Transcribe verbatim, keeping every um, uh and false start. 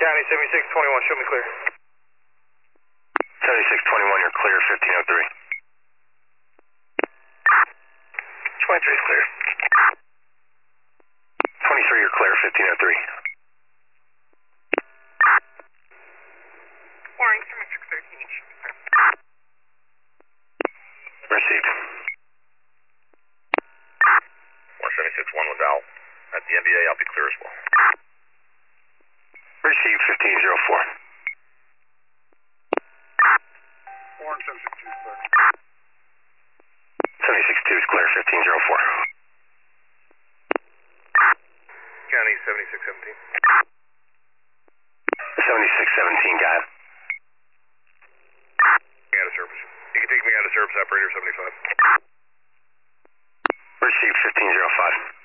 County seventy-six twenty-one, show me clear. seventy-six twenty-one, you're clear, fifteen oh three. twenty-three is clear. twenty-three, you're clear, fifteen oh three. Warning, seventy-six thirteen, show me clear. Received. one seventy-six one with Al. At the N B A, I'll be clear as well. Received, fifteen oh four. Warning, seventy-six two is clear. seventy-six two is clear, fifteen oh four. County seventy-six seventeen. seventy-six seventeen, got it. Out of service. You can take me out of service, operator seventy-five. Received, fifteen oh five.